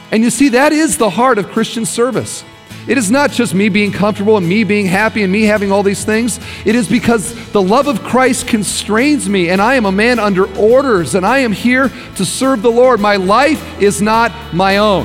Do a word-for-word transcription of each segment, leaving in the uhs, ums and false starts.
And you see, that is the heart of Christian service. It is not just me being comfortable and me being happy and me having all these things. It is because the love of Christ constrains me, and I am a man under orders, and I am here to serve the Lord. My life is not my own.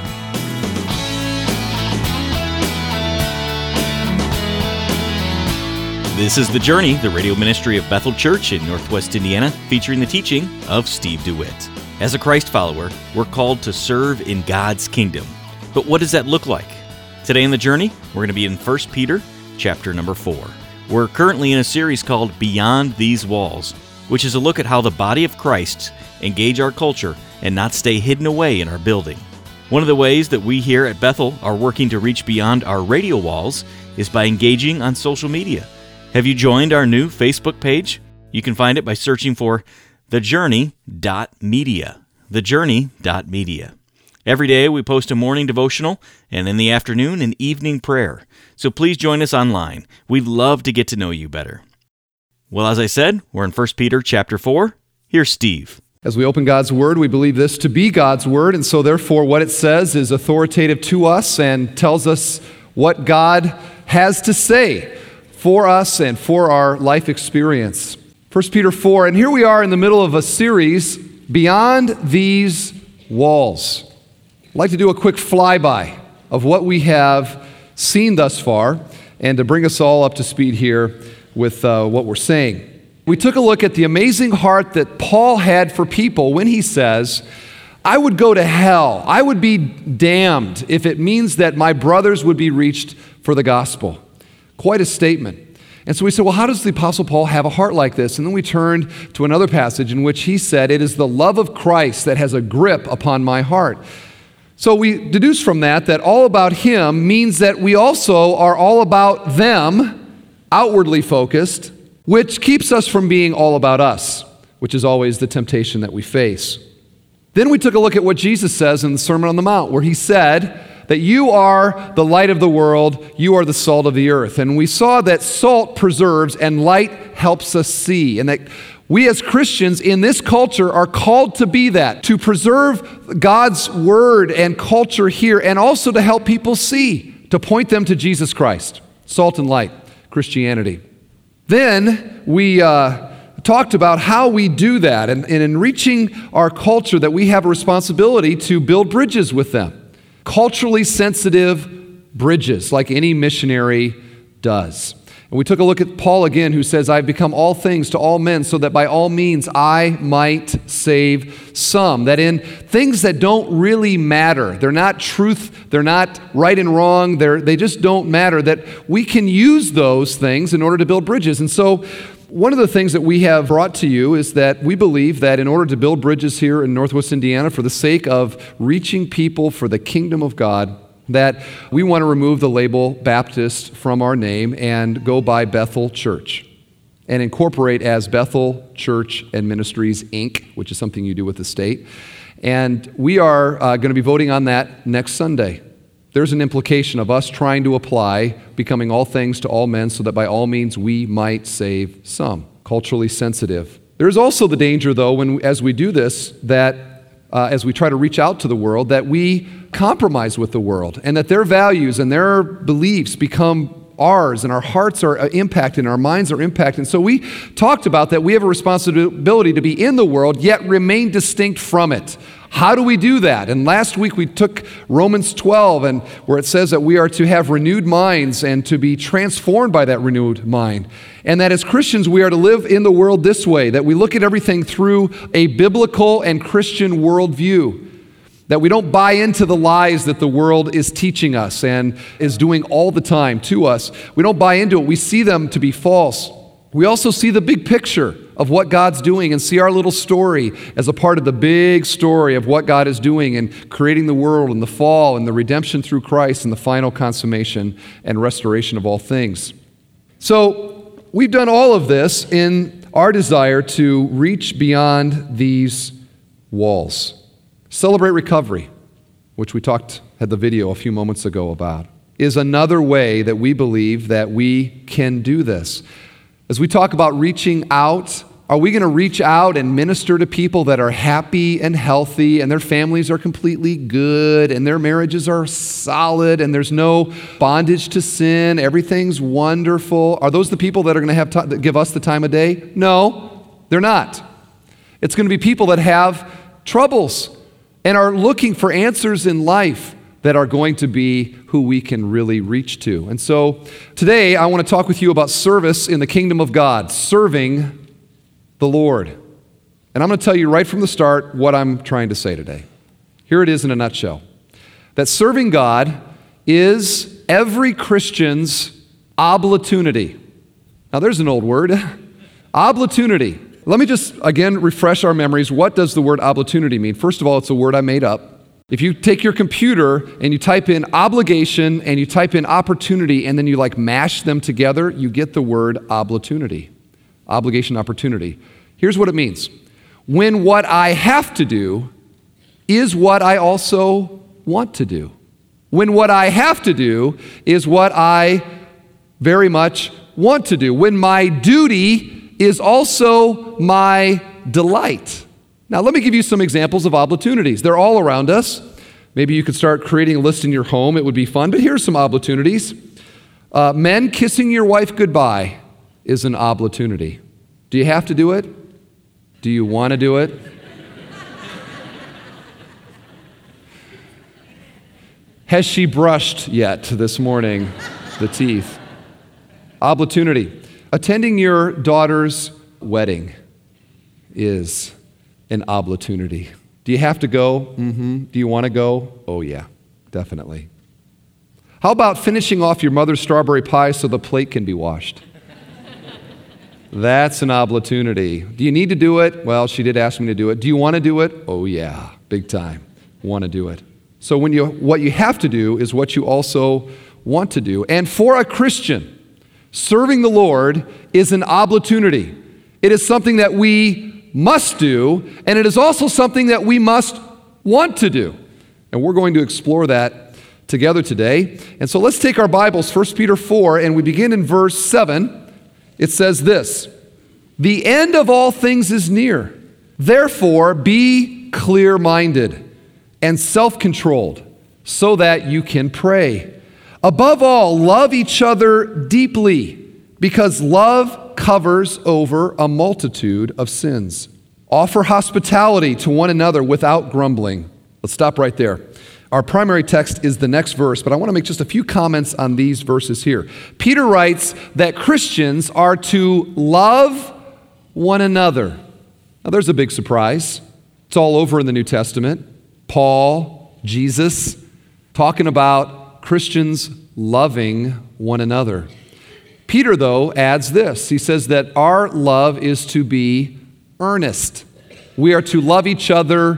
This is The Journey, the radio ministry of Bethel Church in Northwest Indiana, featuring the teaching of Steve DeWitt. As a Christ follower, we're called to serve in God's kingdom. But what does that look like? Today in The Journey, we're going to be in First Peter chapter number four. We're currently in a series called Beyond These Walls, which is a look at how the body of Christ engage our culture and not stay hidden away in our building. One of the ways that we here at Bethel are working to reach beyond our radio walls is by engaging on social media. Have you joined our new Facebook page? You can find it by searching for the journey dot media. the journey dot media. Every day we post a morning devotional, and in the afternoon an evening prayer. So please join us online. We'd love to get to know you better. Well, as I said, we're in First Peter chapter four. Here's Steve. As we open God's Word, we believe this to be God's Word, and so therefore what it says is authoritative to us and tells us what God has to say for us and for our life experience. First Peter four, and here we are in the middle of a series, Beyond These Walls. I'd like to do a quick flyby of what we have seen thus far and to bring us all up to speed here with uh, what we're saying. We took a look at the amazing heart that Paul had for people when he says, I would go to hell, I would be damned if it means that my brothers would be reached for the gospel. Quite a statement. And so we said, well, how does the Apostle Paul have a heart like this? And then we turned to another passage in which he said, it is the love of Christ that has a grip upon my heart. So we deduce from that that all about him means that we also are all about them, outwardly focused, which keeps us from being all about us, which is always the temptation that we face. Then we took a look at what Jesus says in the Sermon on the Mount, where he said that you are the light of the world, you are the salt of the earth. And we saw that salt preserves and light helps us see, and that we as Christians in this culture are called to be that, to preserve God's word and culture here, and also to help people see, to point them to Jesus Christ, salt and light, Christianity. Then we uh, talked about how we do that, and, and in reaching our culture that we have a responsibility to build bridges with them. Culturally sensitive bridges, like any missionary does. And we took a look at Paul again, who says, I've become all things to all men so that by all means I might save some. That in things that don't really matter, they're not truth, they're not right and wrong, they're, they just don't matter, that we can use those things in order to build bridges. And so one of the things that we have brought to you is that we believe that in order to build bridges here in Northwest Indiana for the sake of reaching people for the kingdom of God, that we want to remove the label Baptist from our name and go by Bethel Church and incorporate as Bethel Church and Ministries, Incorporated, which is something you do with the state. And we are uh, going to be voting on that next Sunday. There's an implication of us trying to apply becoming all things to all men so that by all means we might save some. Culturally sensitive. There's also the danger, though, when as we do this, that uh, as we try to reach out to the world, that we compromise with the world and that their values and their beliefs become ours, and our hearts are impacted and our minds are impacted. And so we talked about that we have a responsibility to be in the world yet remain distinct from it. How do we do that? And last week we took Romans twelve, and where it says that we are to have renewed minds and to be transformed by that renewed mind. And that as Christians we are to live in the world this way, that we look at everything through a biblical and Christian worldview. That we don't buy into the lies that the world is teaching us and is doing all the time to us. We don't buy into it. We see them to be false. We also see the big picture of what God's doing and see our little story as a part of the big story of what God is doing and creating the world and the fall and the redemption through Christ and the final consummation and restoration of all things. So we've done all of this in our desire to reach beyond these walls. Celebrate Recovery, which we talked, had the video a few moments ago about, is another way that we believe that we can do this. As we talk about reaching out Are we going to reach out and minister to people that are happy and healthy and their families are completely good and their marriages are solid and there's no bondage to sin, everything's wonderful? Are those the people that are going to have to give us the time of day? No, they're not. It's going to be people that have troubles and are looking for answers in life that are going to be who we can really reach to. And so today I want to talk with you about service in the kingdom of God, serving the Lord. And I'm going to tell you right from the start what I'm trying to say today. Here it is in a nutshell. That serving God is every Christian's opportunity. Now there's an old word. Opportunity. Let me just again refresh our memories. What does the word opportunity mean? First of all, it's a word I made up. If you take your computer and you type in obligation and you type in opportunity and then you like mash them together, you get the word opportunity. Obligation, opportunity. Here's what it means. When what I have to do is what I also want to do. When what I have to do is what I very much want to do. When my duty is also my delight. Now, let me give you some examples of opportunities. They're all around us. Maybe you could start creating a list in your home. It would be fun, but here's some opportunities. Uh, men, kissing your wife goodbye is an opportunity. Do you have to do it? Do you want to do it? Has she brushed yet this morning, the teeth? Opportunity. Attending your daughter's wedding is an opportunity. Do you have to go? Mm-hmm. Do you want to go? Oh yeah, definitely. How about finishing off your mother's strawberry pie so the plate can be washed? That's an opportunity. Do you need to do it? Well, she did ask me to do it. Do you want to do it? Oh yeah, big time. Want to do it. So when you what you have to do is what you also want to do. And for a Christian, serving the Lord is an opportunity. It is something that we must do, and it is also something that we must want to do. And we're going to explore that together today. And so let's take our Bibles, First Peter four, and we begin in verse seven. It says this, "The end of all things is near. Therefore, be clear-minded and self-controlled so that you can pray. Above all, love each other deeply, because love covers over a multitude of sins. Offer hospitality to one another without grumbling." Let's stop right there. Our primary text is the next verse, but I want to make just a few comments on these verses here. Peter writes that Christians are to love one another. Now, there's a big surprise. It's all over in the New Testament. Paul, Jesus, talking about Christians loving one another. Peter, though, adds this. He says that our love is to be earnest. We are to love each other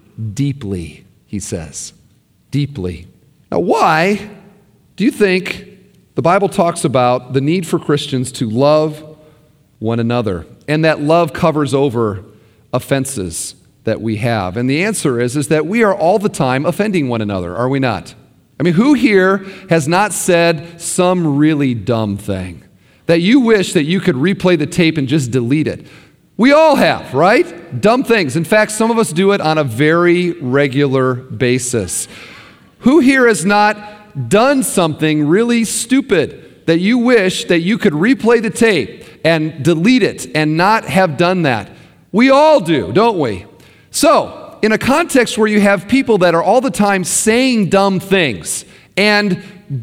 deeply, he says. Deeply. Now, why do you think the Bible talks about the need for Christians to love one another, and that love covers over offenses that we have? And the answer is, is that we are all the time offending one another, are we not? I mean, who here has not said some really dumb thing that you wish that you could replay the tape and just delete it? We all have, right? Dumb things. In fact, some of us do it on a very regular basis. Who here has not done something really stupid that you wish that you could replay the tape and delete it and not have done that? We all do, don't we? So, in a context where you have people that are all the time saying dumb things and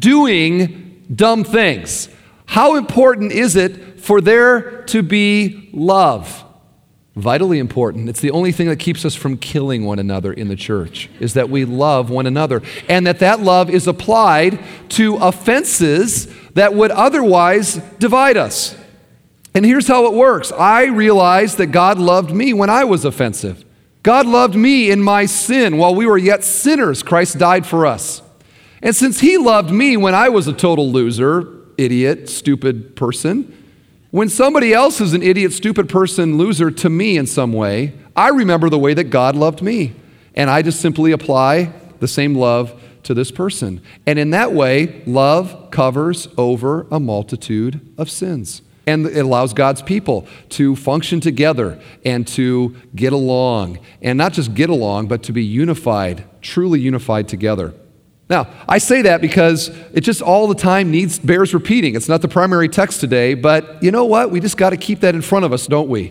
doing dumb things, how important is it for there to be love? Vitally important. It's the only thing that keeps us from killing one another in the church, is that we love one another, and that that love is applied to offenses that would otherwise divide us. And here's how it works. I realized that God loved me when I was offensive. God loved me in my sin. While we were yet sinners, Christ died for us. And since he loved me when I was a total loser, idiot, stupid person, when somebody else is an idiot, stupid person, loser to me in some way, I remember the way that God loved me. And I just simply apply the same love to this person. And in that way, love covers over a multitude of sins. And it allows God's people to function together and to get along. And not just get along, but to be unified, truly unified together. Now, I say that because it just all the time needs bears repeating. It's not the primary text today, but you know what? We just got to keep that in front of us, don't we?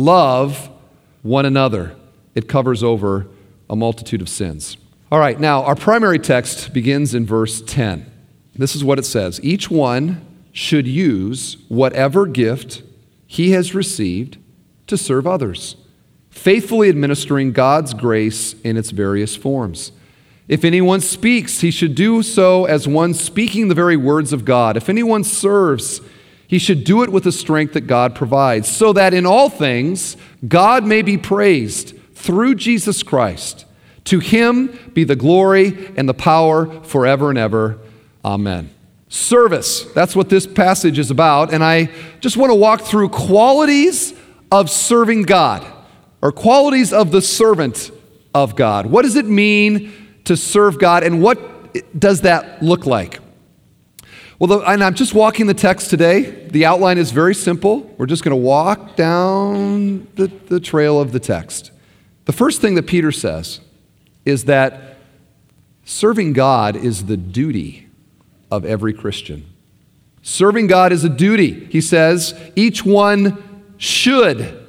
Love one another. It covers over a multitude of sins. All right, now our primary text begins in verse ten. This is what it says. Each one should use whatever gift he has received to serve others, faithfully administering God's grace in its various forms. If anyone speaks, he should do so as one speaking the very words of God. If anyone serves, he should do it with the strength that God provides, so that in all things God may be praised through Jesus Christ. To him be the glory and the power forever and ever. Amen. Service, that's what this passage is about, and I just want to walk through qualities of serving God, or qualities of the servant of God. What does it mean to serve God, and what does that look like? Well, the, and I'm just walking the text today. The outline is very simple. We're just going to walk down the, the trail of the text. The first thing that Peter says is that serving God is the duty of every Christian. Serving God is a duty. He says each one should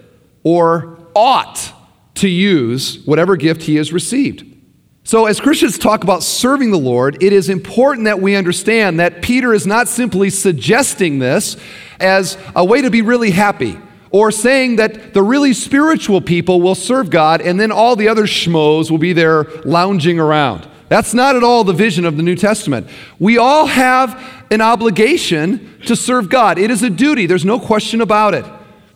or ought to use whatever gift he has received. So as Christians talk about serving the Lord, it is important that we understand that Peter is not simply suggesting this as a way to be really happy, or saying that the really spiritual people will serve God and then all the other schmoes will be there lounging around. That's not at all the vision of the New Testament. We all have an obligation to serve God. It is a duty. There's no question about it.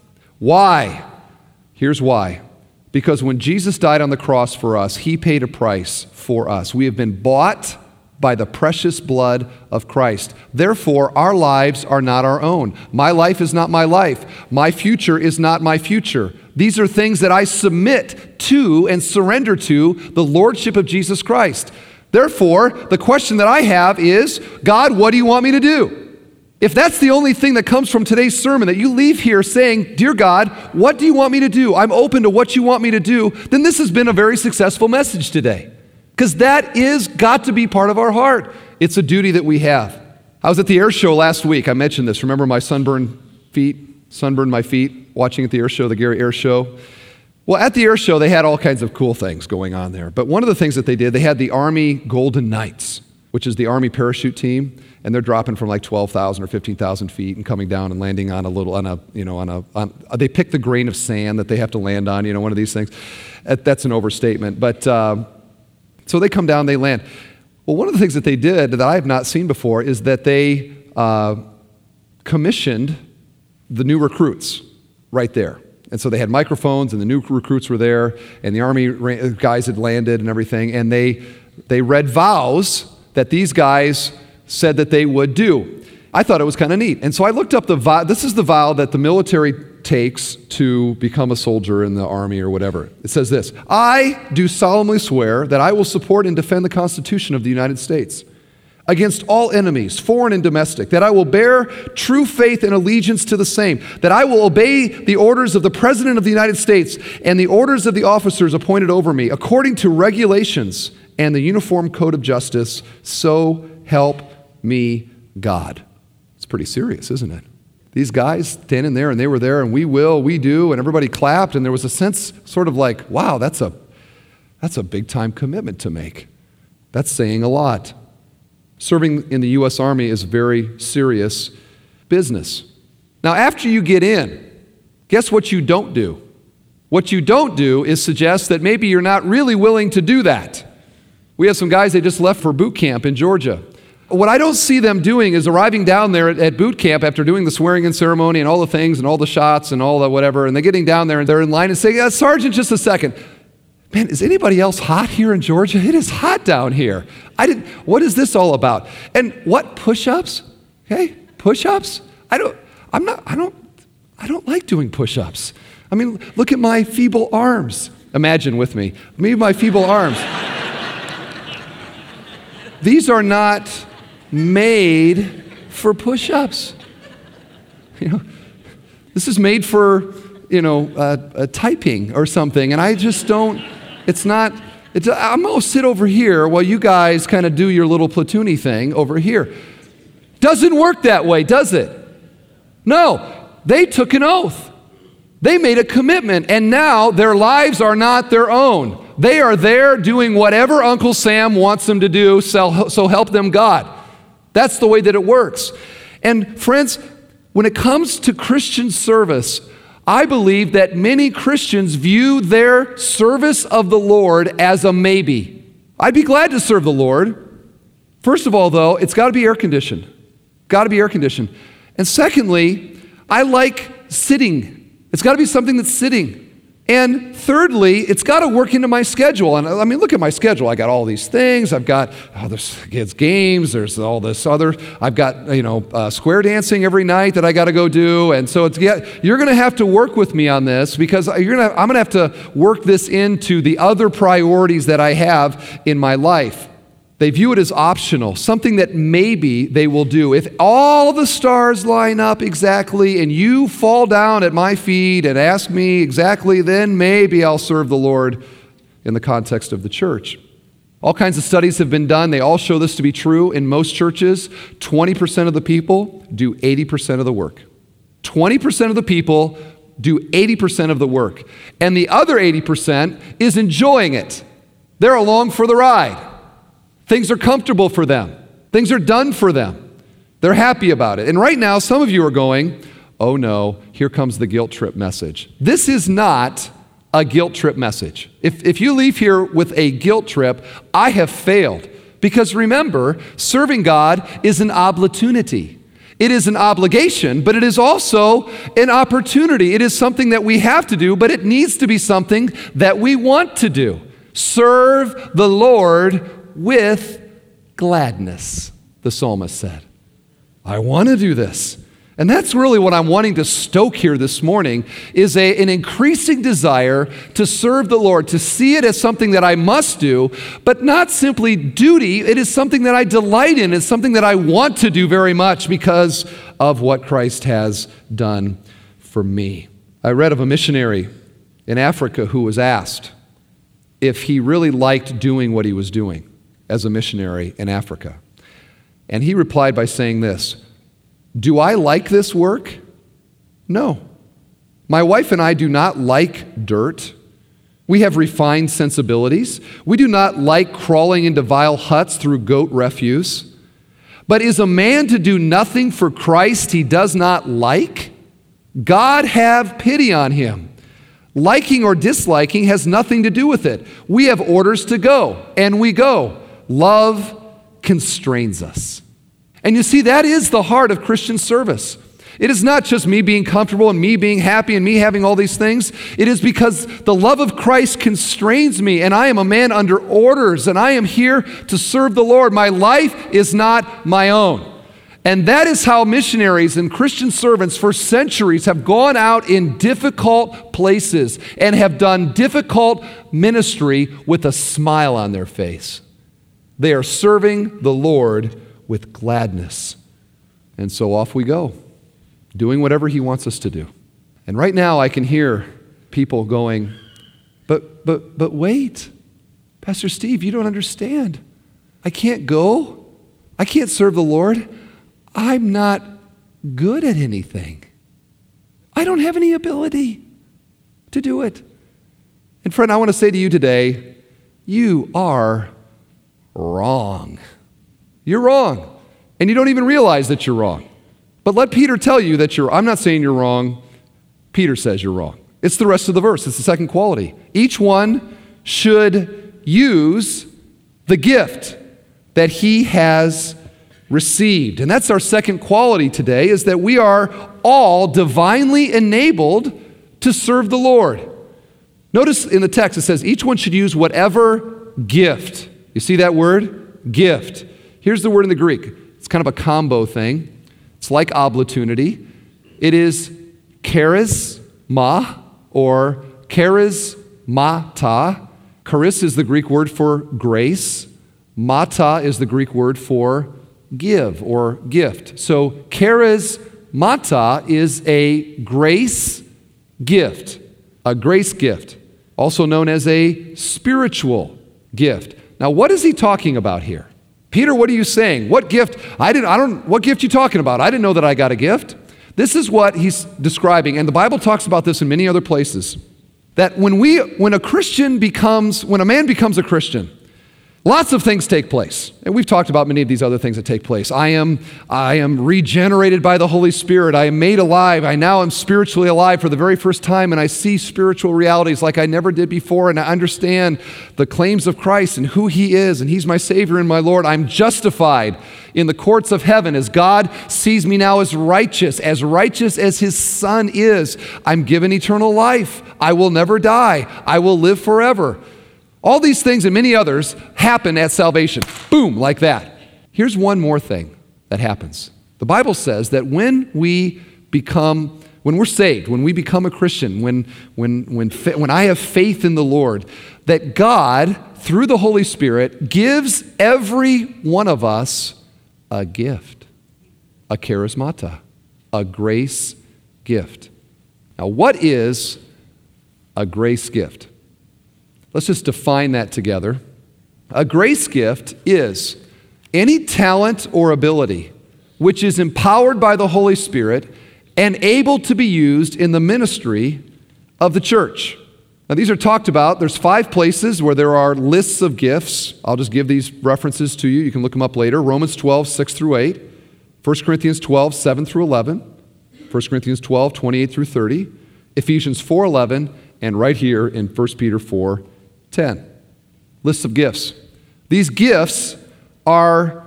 Why? Here's why. Because when Jesus died on the cross for us, he paid a price for us. We have been bought by the precious blood of Christ. Therefore, our lives are not our own. My life is not my life. My future is not my future. These are things that I submit to and surrender to the lordship of Jesus Christ. Therefore, the question that I have is, God, what do you want me to do? If that's the only thing that comes from today's sermon, that you leave here saying, dear God, what do you want me to do? I'm open to what you want me to do, then this has been a very successful message today. Because that is got to be part of our heart. It's a duty that we have. I was at the air show last week. I mentioned this. Remember my sunburned feet, sunburned my feet, watching at the air show, the Gary Air Show? Well, at the air show, they had all kinds of cool things going on there. But one of the things that they did, they had the Army Golden Knights, which is the Army parachute team, and they're dropping from like twelve thousand or fifteen thousand feet and coming down and landing on a little, on a, you know, on a, on, they pick the grain of sand that they have to land on, you know, one of these things. That's an overstatement. But, uh, so they come down, they land. Well, one of the things that they did that I have not seen before is that they uh, commissioned the new recruits right there. And so they had microphones, and the new recruits were there, and the Army guys had landed and everything, and they they read vows that these guys said that they would do. I thought it was kind of neat. And so I looked up the vow. This is the vow that the military takes to become a soldier in the Army or whatever. It says this: I do solemnly swear that I will support and defend the Constitution of the United States against all enemies, foreign and domestic, that I will bear true faith and allegiance to the same, that I will obey the orders of the President of the United States and the orders of the officers appointed over me, according to regulations and the Uniform Code of Justice, so help me God. It's pretty serious, isn't it? These guys standing there, and they were there, and we will, we do, and everybody clapped, and there was a sense sort of like, wow, that's a, that's a big-time commitment to make. That's saying a lot. Serving in the U S Army is very serious business. Now, after you get in, guess what you don't do? What you don't do is suggest that maybe you're not really willing to do that. We have some guys, they just left for boot camp in Georgia. What I don't see them doing is arriving down there at, at boot camp after doing the swearing-in ceremony and all the things and all the shots and all the whatever, and they're getting down there and they're in line and saying, yeah, Sergeant, just a second. Man, is anybody else hot here in Georgia? It is hot down here. I didn't, what is this all about? And what, push-ups? Okay, push-ups? I don't, I'm not, I don't, I don't like doing push-ups. I mean, look at my feeble arms. Imagine with me, me my feeble arms. These are not made for push-ups. You know, This is made for, you know, uh, uh, typing or something, and I just don't, it's not, it's, I'm going to sit over here while you guys kind of do your little platoony thing over here. Doesn't work that way, does it? No, they took an oath. They made a commitment, and now their lives are not their own. They are there doing whatever Uncle Sam wants them to do, so, so help them God. That's the way that it works. And friends, when it comes to Christian service, I believe that many Christians view their service of the Lord as a maybe. I'd be glad to serve the Lord. First of all, though, it's got to be air-conditioned. Got to be air-conditioned. And secondly, I like sitting. It's got to be something that's sitting. And thirdly, it's got to work into my schedule. And I mean, look at my schedule. I got all these things. I've got, oh, there's kids' games. There's all this other. I've got, you know, uh, square dancing every night that I got to go do. And so it's, yeah, you're going to have to work with me on this because you're gonna, I'm going to have to work this into the other priorities that I have in my life. They view it as optional, something that maybe they will do. If all the stars line up exactly and you fall down at my feet and ask me exactly, then maybe I'll serve the Lord in the context of the church. All kinds of studies have been done. They all show this to be true. In most churches, twenty percent of the people do eighty percent of the work. twenty percent of the people do eighty percent of the work. And the other eighty percent is enjoying it. They're along for the ride. Things are comfortable for them. Things are done for them. They're happy about it. And right now, some of you are going, oh no, here comes the guilt trip message. This is not a guilt trip message. If, if you leave here with a guilt trip, I have failed. Because remember, serving God is an opportunity. It is an obligation, but it is also an opportunity. It is something that we have to do, but it needs to be something that we want to do. Serve the Lord with gladness, the psalmist said. I want to do this. And that's really what I'm wanting to stoke here this morning, is a, an increasing desire to serve the Lord, to see it as something that I must do, but not simply duty. It is something that I delight in. It's something that I want to do very much because of what Christ has done for me. I read of a missionary in Africa who was asked if he really liked doing what he was doing as a missionary in Africa. And he replied by saying this, do I like this work? No. My wife and I do not like dirt. We have refined sensibilities. We do not like crawling into vile huts through goat refuse. But is a man to do nothing for Christ he does not like? God have pity on him. Liking or disliking has nothing to do with it. We have orders to go, and we go. Love constrains us. And you see, that is the heart of Christian service. It is not just me being comfortable and me being happy and me having all these things. It is because the love of Christ constrains me, and I am a man under orders, and I am here to serve the Lord. My life is not my own. And that is how missionaries and Christian servants for centuries have gone out in difficult places and have done difficult ministry with a smile on their face. They are serving the Lord with gladness. And so off we go, doing whatever he wants us to do. And right now I can hear people going, but but but wait, Pastor Steve, you don't understand. I can't go. I can't serve the Lord. I'm not good at anything. I don't have any ability to do it. And friend, I want to say to you today, you are wrong. You're wrong. And you don't even realize that you're wrong. But let Peter tell you that you're, I'm not saying you're wrong. Peter says you're wrong. It's the rest of the verse. It's the second quality. Each one should use the gift that he has received. And that's our second quality today, is that we are all divinely enabled to serve the Lord. Notice in the text it says each one should use whatever gift. You see that word? Gift. Here's the word in the Greek. It's kind of a combo thing. It's like opportunity. It is charisma or charismata. Charis is the Greek word for grace. Mata is the Greek word for give or gift. So charismata Charismata is a grace gift, a grace gift, also known as a spiritual gift. Now, what is he talking about here? Peter, what are you saying? What gift? I didn't, I don't, what gift are you talking about? I didn't know that I got a gift. This is what he's describing, and the Bible talks about this in many other places, that when we, when a Christian becomes, when a man becomes a Christian, lots of things take place. And we've talked about many of these other things that take place. I am, I am regenerated by the Holy Spirit. I am made alive. I now am spiritually alive for the very first time, and I see spiritual realities like I never did before, and I understand the claims of Christ and who He is, and He's my Savior and my Lord. I'm justified in the courts of heaven as God sees me now as righteous, as righteous as His Son is. I'm given eternal life. I will never die. I will live forever. All these things and many others happen at salvation. Boom, like that. Here's one more thing that happens. The Bible says that when we become, when we're saved, when we become a Christian, when, when, when, when I have faith in the Lord, that God, through the Holy Spirit, gives every one of us a gift, a charismata, a grace gift. Now, what is a grace gift? Let's just define that together. A grace gift is any talent or ability which is empowered by the Holy Spirit and able to be used in the ministry of the church. Now, these are talked about. There's five places where there are lists of gifts. I'll just give these references to you. You can look them up later. Romans twelve, six through eight. First Corinthians twelve, seven through eleven. First Corinthians twelve, twenty-eight through thirty. Ephesians four, eleven. And right here in First Peter four, ten. Lists of gifts. These gifts are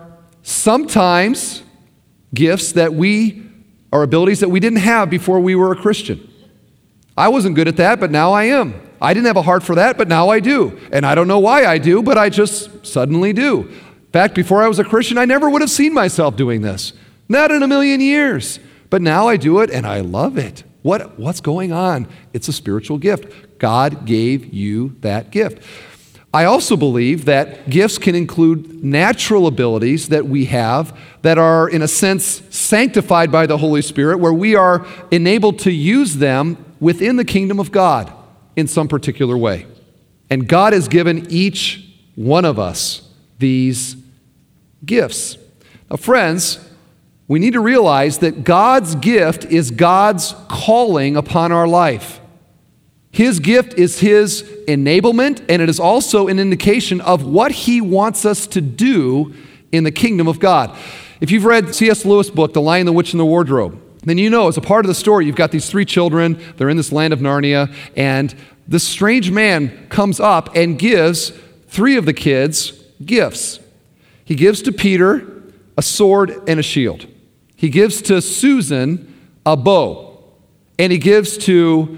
sometimes gifts that we, or abilities that we didn't have before we were a Christian. I wasn't good at that, but now I am. I didn't have a heart for that, but now I do. And I don't know why I do, but I just suddenly do. In fact, before I was a Christian, I never would have seen myself doing this. Not in a million years. But now I do it, and I love it. What, what's going on? It's a spiritual gift. God gave you that gift. I also believe that gifts can include natural abilities that we have that are, in a sense, sanctified by the Holy Spirit, where we are enabled to use them within the kingdom of God in some particular way. And God has given each one of us these gifts. Now, friends, we need to realize that God's gift is God's calling upon our life. His gift is His enablement, and it is also an indication of what He wants us to do in the kingdom of God. If you've read C S Lewis' book, The Lion, the Witch, and the Wardrobe, then you know as a part of the story, you've got these three children, they're in this land of Narnia, and this strange man comes up and gives three of the kids gifts. He gives to Peter a sword and a shield. He gives to Susan a bow, and he gives to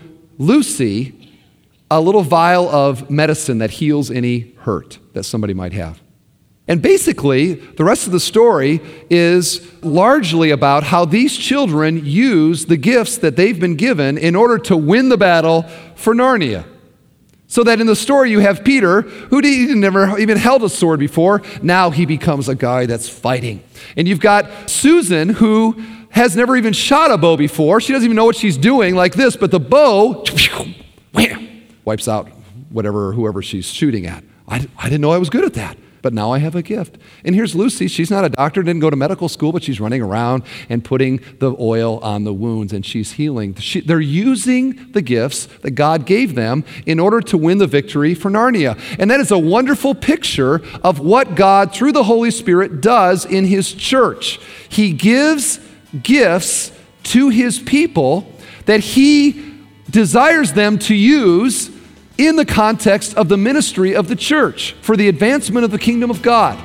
Lucy a little vial of medicine that heals any hurt that somebody might have. And basically, the rest of the story is largely about how these children use the gifts that they've been given in order to win the battle for Narnia. So that in the story you have Peter, who never even held a sword before. Now he becomes a guy that's fighting. And you've got Susan, who has never even shot a bow before. She doesn't even know what she's doing like this, but the bow, wham, wipes out whatever, whoever she's shooting at. I, I didn't know I was good at that, but now I have a gift. And here's Lucy. She's not a doctor, didn't go to medical school, but she's running around and putting the oil on the wounds, and she's healing. She, they're using the gifts that God gave them in order to win the victory for Narnia. And that is a wonderful picture of what God, through the Holy Spirit, does in His church. He gives gifts to His people that He desires them to use in the context of the ministry of the church for the advancement of the kingdom of God.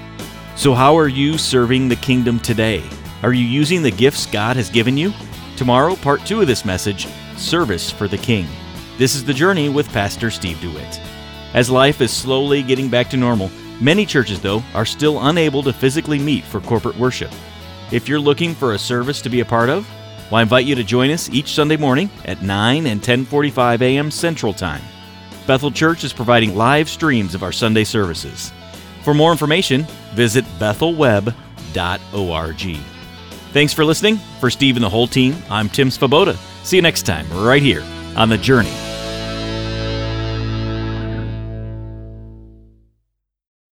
So how are you serving the kingdom today? Are you using the gifts God has given you? Tomorrow, part two of this message, Service for the King. This is The Journey with Pastor Steve DeWitt. As life is slowly getting back to normal, many churches, though, are still unable to physically meet for corporate worship. If you're looking for a service to be a part of, well, I invite you to join us each Sunday morning at nine and ten forty-five a.m. Central Time. Bethel Church is providing live streams of our Sunday services. For more information, visit bethel web dot org. Thanks for listening. For Steve and the whole team, I'm Tim Svoboda. See you next time, right here on The Journey.